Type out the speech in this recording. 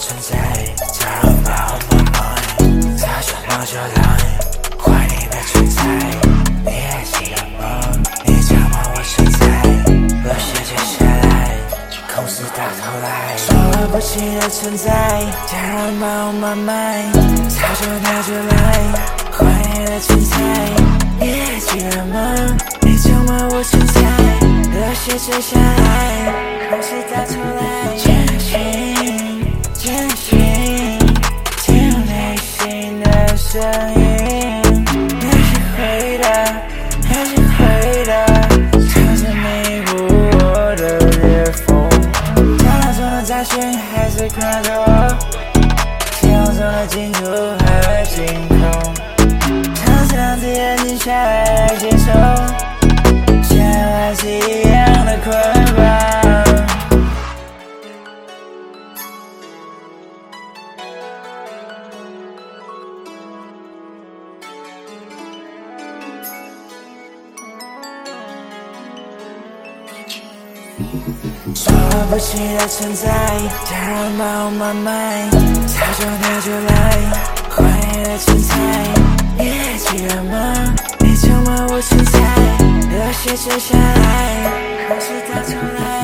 存在，加入把我慢慢，他说那就来，怀你的存在，你还记得吗？你讲吗？我存在，热血接下来，空是到头来，说了不起的存在，加入把我慢慢，他说那就来，怀你的存在，你还记得吗？你讲吗？我存在，热血接下来，空是到头来，坚信，坚信，听内心的声音，还是会的，还是会的，唱着弥补我的裂缝。大脑中的杂讯还是看着我，天空中的净土和净空，尝试让自己安静下来接受，现在还是一样的捆绑。说了不起的存在，加入把我慢慢，他说那就来，怀你的存在，你还记得吗？你讲吗？我存在，热血接下来，空是到头来。